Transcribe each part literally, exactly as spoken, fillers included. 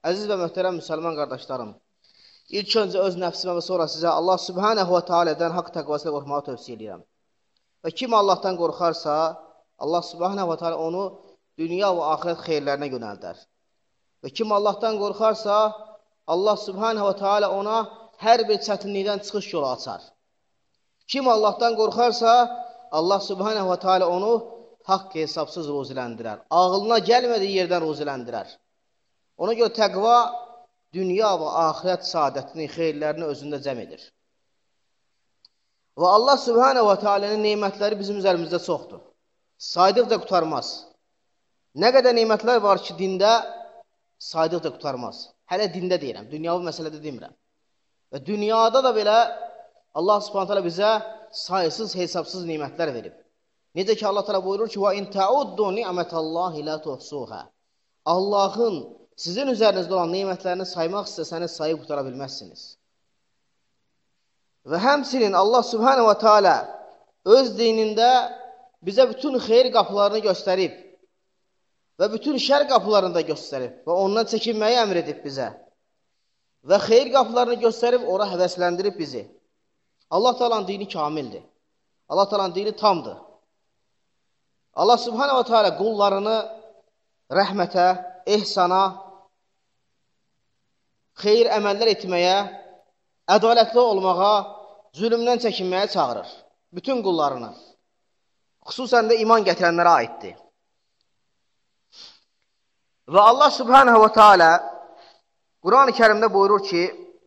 Əziz və möhtərəm müsəlman qardaşlarım, ilk öncə öz nəfsimə və sonra sizə Allah Subhanahu və Teala'dan haqq təqvasıyla qorxmağı tövsiyə edirəm. Və kim Allahdan qorxarsa, Allah Subhanahu və Teala onu dünya və axirət xeyirlərinə yönəldər. Və kim Allahdan qorxarsa, Allah Subhanahu və Teala ona hər bir çətinlikdən çıxış yolu açar. Kim Allahdan qorxarsa, Allah Subhanahu və Teala onu haqq hesabsız ruziləndirər. Ağılına gəlmədiyi yerdən ruziləndirər. Ona görə təqva dünya və axirət saadətini, xeyirlərini özündə cəm edir. Və Allah Subhanahu və Teala'nın neymətləri bizim üzərimizdə çoxdur. Saydıqca qutarmaz. Nə qədər neymətlər var ki, dində saydıqca qutarmaz. Hələ dində deyirəm, dünyavi məsələdə demirəm. Və dünyada da belə Allah Subhanahu Teala bizə sayısız, hesabsız neymətlər verib. Necə ki, Allah Teala buyurur ki, وَاِنْ تَعُدُّ نِعْمَةَ اللّٰهِ لَا تُحْصُوهَا Allahın sizin üzərinizdə olan neymətlərini saymaq istəsəniz, sayıb qutara bilməzsiniz. Və həmçinin Allah Subhanahu və Teala öz dinində bizə bütün xeyir qapılarını göstərib və bütün şər qapılarını da göstərib və ondan çəkinməyi əmr edib bizə. Və xeyir qapılarını göstərib, ora həvəsləndirib bizi. Allah Teala'nın dini kamildir. Allah Teala'nın dini tamdır. Allah Subhanahu və Teala qullarını rəhmətə, ehsana, xeyir əməllər etməyə, ədalətli olmağa, zülmdən çəkinməyə çağırır. Bütün qullarını. Xüsusən də iman gətirənlərə aiddir. Və Allah Subhanahu və Teala Quran-ı Kərimdə buyurur ki,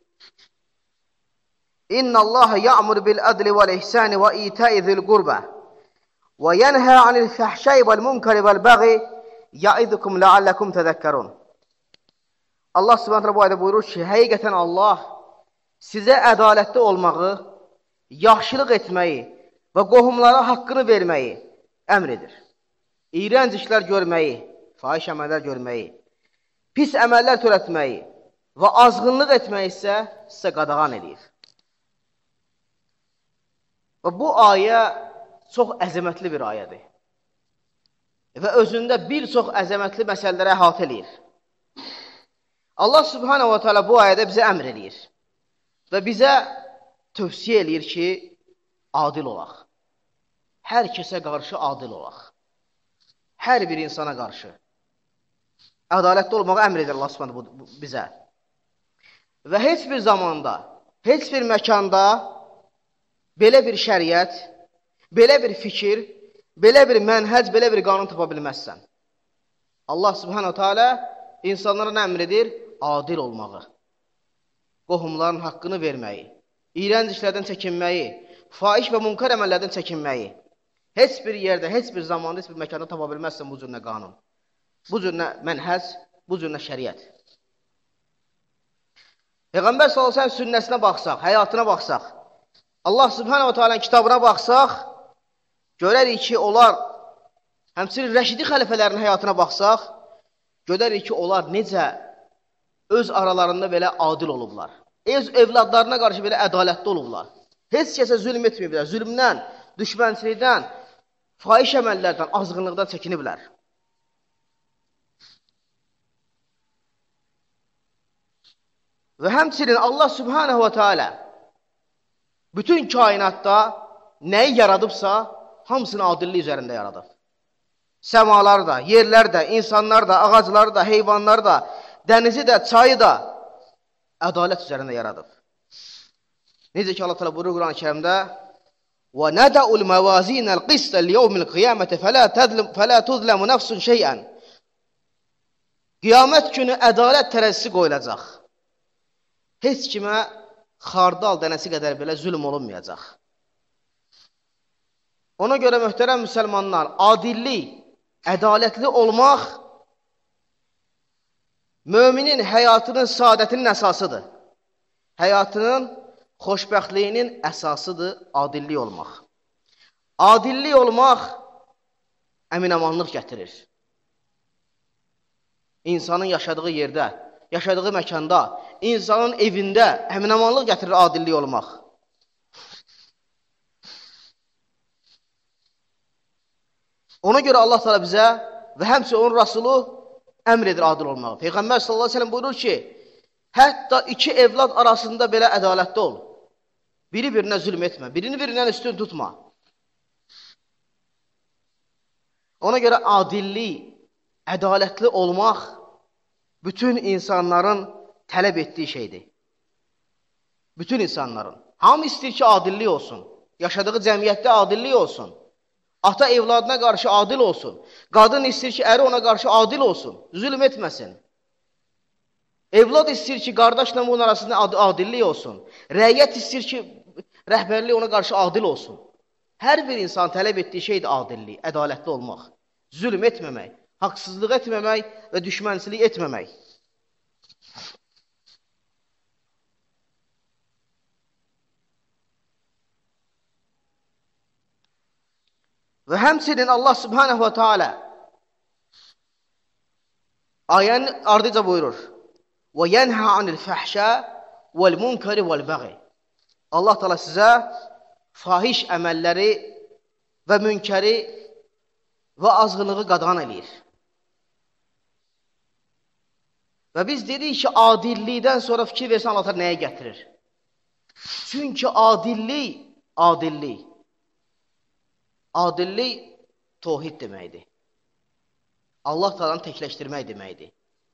İnna Allah ya'mur bil adli vel ihsani ve ita'i zil qurba ve yenha anil fahşai vel munkari vel baghi ya'idukum la'allakum tezekkerun. Allah Subhanahu Teala bu ayda buyurur ki, həqiqətən Allah sizə ədalətli olmağı, yaxşılıq etməyi və qohumlara haqqını verməyi əmr edir. İyrənc işlər görməyi, fahiş əməllər görməyi, pis əməllər törətməyi və azğınlıq etməyi isə sizə qadağan edir. Və bu ayə çox əzəmətli bir ayədir. Və özündə bir çox əzəmətli məsələlərə əhatə eləyir. Allah Subhanahu və Teala bu ayədə bizə əmr eləyir və bizə tövsiyə eləyir ki, adil olaq. Hər kəsə qarşı adil olaq. Hər bir insana qarşı. Ədalətli olmağı əmr edir Allah Subhanahu bizə. Və heç bir zamanda, heç bir məkanda belə bir şəriət, belə bir fikir, belə bir mənhəc, belə bir qanun tapa bilməzsən. Allah Subhanahu Teala insanlara nə əmr edir? Adil olmağı, qohumların haqqını verməyi, iyrənc işlərdən çəkinməyi, faiş və munkar əməllərdən çəkinməyi. Heç bir yerdə, heç bir zamanda, heç bir məkanda tapa bilməzsən bu cürünə qanun, bu cürünə mənhəc, bu cürünə şəriət. Peyğəmbər sallallahu əleyhi və səlləm sünnəsinə baxsaq, həyatına baxsaq, Allah Subhanahu Teala'nın kitabına baxsaq, görərik ki, onlar, həmçinin rəşidi xəlifələrin həyatına baxsaq, görərik ki, onlar necə öz aralarında belə adil olublar. Öz evladlarına qarşı belə ədalətli olublar. Heç kəsə zülm etməyiblər. Zülmdən, düşmənçilikdən, fahiş əməllərdən, azğınlıqdan çəkiniblər. Və həmçinin Allah Subhanahu və Teala bütün kainatda nəyi yaradıbsa, hamısını adillik üzərində yaradıb. Səmalar da, yerlər də, insanlar da, ağaclar da, heyvanlar da, dənizi də, çayı da ədalət üzərində yaradıb. Necə ki, Allah Teala buyurur Quran-ı Kərimdə وَنَدَعُ الْمَوَازِينَ الْقِسْتَ لِيَوْمِ الْقِيَامَةِ فَلَا تُظْلَمُ نَفْسٌ شَيْئًا Qiyamət günü ədalət tərəzisi qoyulacaq. Heç kimə xardal dənəsi qədər belə zülm olunmayacaq. Ona görə möhtərəm müsəlmanlar, adillik, ədalətli olmaq müminin həyatının saadətinin əsasıdır. Həyatının xoşbəxtliyinin əsasıdır adillik olmaq. Adillik olmaq əminamanlıq gətirir. İnsanın yaşadığı yerdə, yaşadığı məkanda, insanın evində əminamanlıq gətirir adillik olmaq. Ona görə Allah Teala bizə və həmçinin onun Rasulu əmr edir adil olmağı. Peyğəmbər sallallahu əleyhi və səlləm buyurur ki, hətta iki evlad arasında belə ədalətli ol. Biri birinə zülm etmə, birini birindən üstün tutma. Ona görə adillik, ədalətli olmaq bütün insanların tələb etdiyi şeydir. Bütün insanların. Hamı istəyir ki, adillik olsun. Yaşadığı cəmiyyətdə adillik olsun. Ata evladına qarşı adil olsun. Qadın istəyir ki, əri ona qarşı adil olsun. Zülm etməsin. Evlad istəyir ki, qardaşla bunun arasında adillik olsun. Rəiyyət istəyir ki, rəhbərlik ona qarşı adil olsun. Hər bir insan tələb etdiyi şeydir adillik, ədalətli olmaq. Zülm etməmək, haqsızlıq etməmək və düşmənçilik etməmək. Və həmçinin Allah subhanahu wa ta'ala ayənin ardıca buyurur. Və yənhə anil fəhşə vəl-munkəri vəl-bəği. Allah Teala sizə fahiş əməlləri və münkəri və azğınlığı qadağan eləyir. Və biz dedik ki, adillikdən sonra fikir versən Allah Teala nəyə gətirir? Çünki adillik, adillik, adillik tohid deməkdir. Allah Teala'nı təkləşdirmək deməkdir.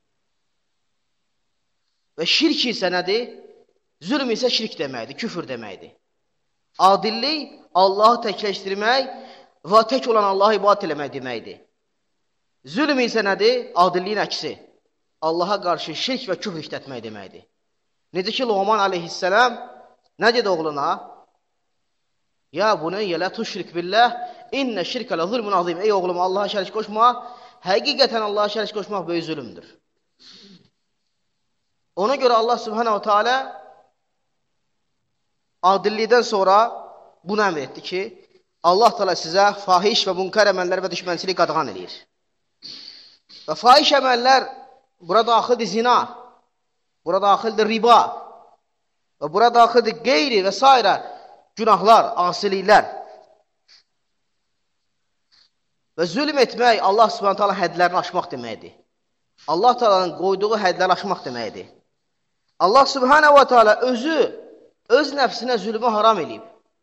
Və şirk isə nədir? Zülm isə şirk deməkdir, küfür deməkdir. Adillik, Allahı təkləşdirmək və tək olan Allahı ibadət eləmək deməkdir. Zülm isə nədir? Adilliyin əksi. Allaha qarşı şirk və küfr işlətmək deməkdir. Necə ki, Luqman aleyhisselam nə dedi oğluna? Ya bunayya la tuşrik billah, inne şirke la zulmun azim. Ey oğlum, Allaha şərik qoşma. Həqiqətən Allaha şərik qoşmaq böyük zülmdür. Ona görə Allah subhanahu teala adillikdən sonra bunu əmr etdi ki, Allah Teala sizə fahiş və munkar əməllər və düşmənçilik qadağan edir. Və fahiş əməllər bura daxildir zina, bura daxildir riba və bura daxildir qeyri və s. günahlar, asiliklər. Və zülm etmək Allah subhanahu teala hədlərini aşmaq deməkdir. Allah Teala'nın qoyduğu hədləri aşmaq deməkdir. Allah subhanahu teala özü öz nəfsinə zülmü haram eləyib.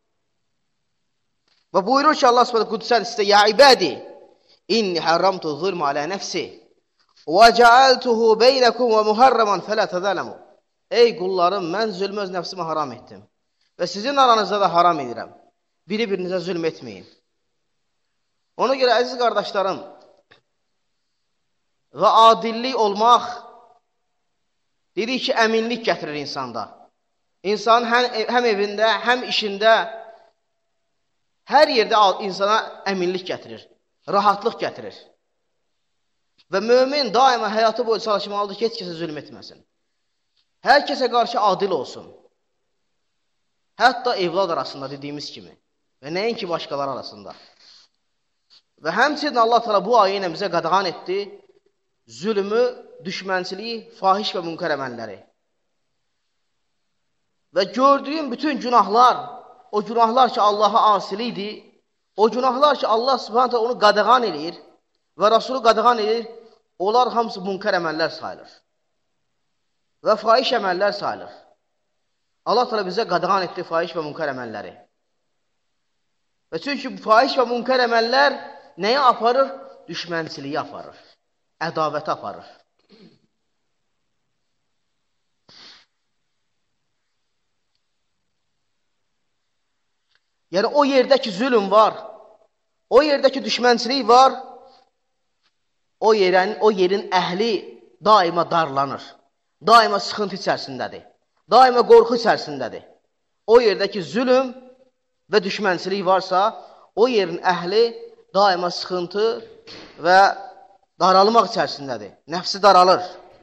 Və buyurur ki, Allah subhanahu qudüs hədisdə, ya ibadi, inni harramtu zulmü alə nəfsi və cəaltuhu beynəkum və muharraman fələ təzələmu. Ey qullarım, mən zülmü öz nəfsimə haram etdim və sizin aranızda da haram edirəm. Biri-birinizə zülm etməyin. Ona görə, əziz qardaşlarım, və adillik olmaq, dedik ki, əminlik gətirir insanda. İnsan həm, həm evində, həm işində, hər yerdə insana əminlik gətirir, rahatlıq gətirir. Və mömin daima həyatı boyu çalışmalıdır ki, heç kəsə zülm etməsin. Hər kəsə qarşı adil olsun. Hətta evlad arasında dediyimiz kimi və nəinki başqaları arasında. Və həmçinin Allah Teala bu ayə ilə bizə qadağan etdi zülmü, düşmənçiliyi, fahiş və münkar əməlləri. Və gördüyün bütün günahlar, o günahlar ki Allaha asilidir, o günahlar ki Allah subhanahu teala onu qadağan edir və Rasulü qadağan edir, onlar hamısı münkar əməllər sayılır. Və fahiş əməllər sayılır. Allah Teala bizə qadağan etdi fahiş və münkar əməlləri. Və çünki fahiş və münkar əməllər nəyə aparır? Düşmənçiliyi aparır, ədavəti aparır. Yəni, o yerdəki zülm var, o yerdəki düşmənçilik var, o yerin, o yerin əhli daima darlanır, daima sıxıntı içərisindədir, daima qorxu içərisindədir. O yerdəki zülm və düşmənçilik varsa, o yerin əhli daima sıxıntı və daralmaq içərisindədir, nəfsi daralır.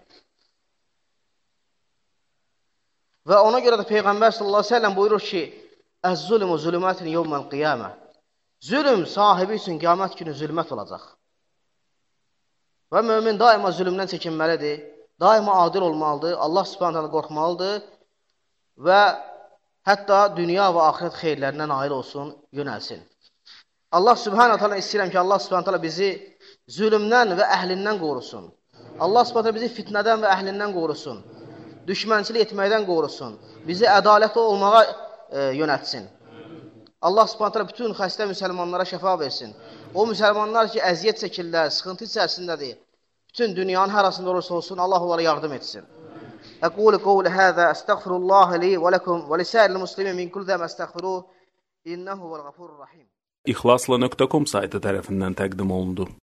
Və ona görə də Peyğəmbər sallallahu əleyhi və səlləm buyurur ki, əz-zulmü zülmətin yevməl qiyamə. Zülm sahibi üçün qiyamət günü zülmət olacaq. Və mömin daima zülmdən çəkinməlidir, daima adil olmalıdır, Allah subhanahu teala qorxmalıdır və hətta dünya və axirət xeyirlərinə nail olsun, yönəlsin. Allah subhanahu teala istəyirəm ki, Allah subhanahu teala bizi zülmdən və əhlindən qorusun. Allah Subhanahu bizi fitnədən və əhlindən qorusun. Düşmənçilik etməkdən qorusun. Bizi ədalətli olmağa e, yönətsin. Allah Subhanahu bütün xəstə müsəlmanlara şəfa versin. O müsəlmanlar ki, əziyyət çəkirlər, sıxıntı içərisindədir. Bütün dünyanın hər arasında olursa olsun, Allah onlara yardım etsin. Əqulu qavlu həzə, əstəğfirullah li və ləkum və lisəiril muslimin min kulli zəm əstəğfiruh, innəhu vəl-ğafurur rahim. İxlasla nöqtə com saytı tərəfindən təqdim olundu.